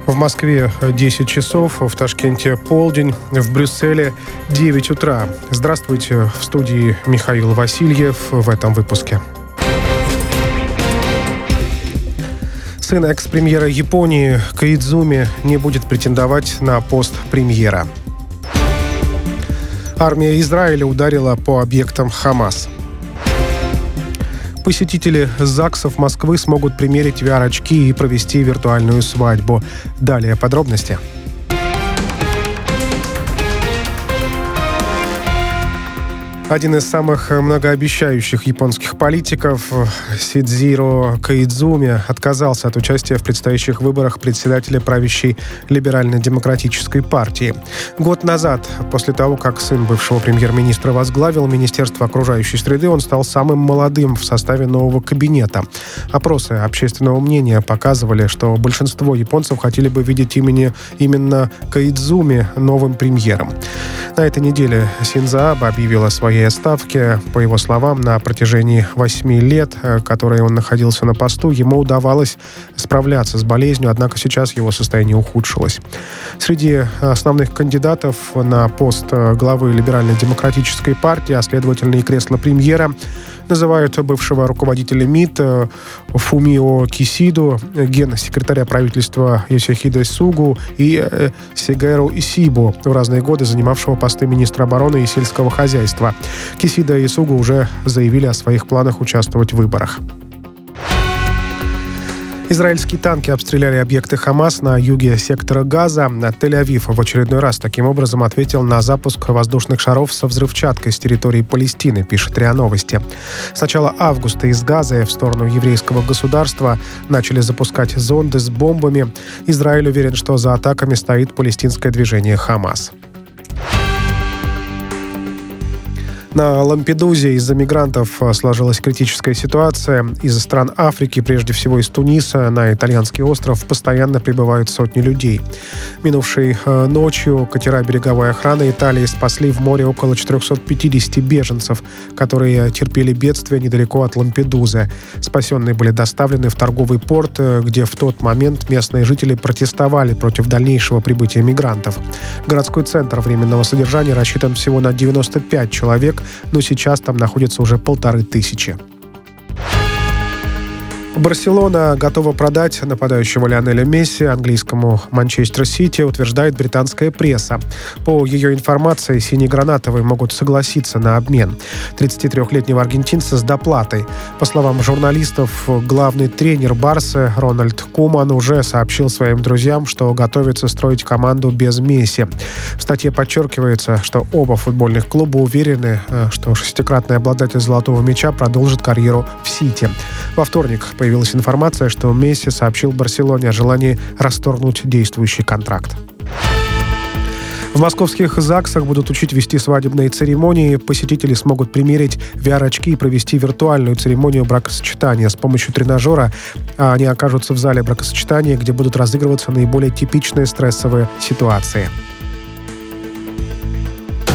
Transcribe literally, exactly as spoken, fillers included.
В Москве десять часов, в Ташкенте полдень, в Брюсселе девять утра. Здравствуйте, в студии Михаил Васильев в этом выпуске. Сын экс-премьера Японии Коидзуми не будет претендовать на пост премьера. Армия Израиля ударила по объектам Хамас. Посетители ЗАГСов Москвы смогут примерить ви ар-очки и провести виртуальную свадьбу. Далее подробности. Один из самых многообещающих японских политиков, Сидзиро Коидзуми, отказался от участия в предстоящих выборах председателя правящей либерально-демократической партии. Год назад, после того, как сын бывшего премьер-министра возглавил Министерство окружающей среды, он стал самым молодым в составе нового кабинета. Опросы общественного мнения показывали, что большинство японцев хотели бы видеть имени, именно Коидзуми новым премьером. На этой неделе Синдзо Абе объявил о своей отставке. По его словам, на протяжении восьми лет, которые он находился на посту, ему удавалось справляться с болезнью, однако сейчас его состояние ухудшилось. Среди основных кандидатов на пост главы либерально-демократической партии, а следовательно и кресло премьера, называют бывшего руководителя МИД Фумио Кисиду, генсекретаря правительства Йосихиде Сугу и Сигеру Исибу, в разные годы занимавшего посты министра обороны и сельского хозяйства. Кисида и Сугу уже заявили о своих планах участвовать в выборах. Израильские танки обстреляли объекты Хамас на юге сектора Газа. Тель-Авив в очередной раз таким образом ответил на запуск воздушных шаров со взрывчаткой с территории Палестины, пишет РИА Новости. С начала августа из Газы в сторону еврейского государства начали запускать зонды с бомбами. Израиль уверен, что за атаками стоит палестинское движение Хамас. На Лампедузе из-за мигрантов сложилась критическая ситуация. Из стран Африки, прежде всего из Туниса, на итальянский остров постоянно прибывают сотни людей. Минувшей ночью катера береговой охраны Италии спасли в море около четыреста пятьдесят беженцев, которые терпели бедствие недалеко от Лампедузы. Спасенные были доставлены в торговый порт, где в тот момент местные жители протестовали против дальнейшего прибытия мигрантов. Городской центр временного содержания рассчитан всего на девяносто пять человек, но сейчас там находится уже полторы тысячи. Барселона готова продать нападающего Лионеля Месси английскому Манчестер Сити, утверждает британская пресса. По ее информации, сине-гранатовые могут согласиться на обмен тридцатитрёхлетнего аргентинца с доплатой. По словам журналистов, главный тренер Барсы Рональд Куман уже сообщил своим друзьям, что готовится строить команду без Месси. В статье подчеркивается, что оба футбольных клуба уверены, что шестикратный обладатель золотого мяча продолжит карьеру в Сити. Во вторник появилась информация, что Месси сообщил Барселоне о желании расторгнуть действующий контракт. В московских ЗАГСах будут учить вести свадебные церемонии. Посетители смогут примерить ви ар-очки и провести виртуальную церемонию бракосочетания. С помощью тренажера они окажутся в зале бракосочетания, где будут разыгрываться наиболее типичные стрессовые ситуации.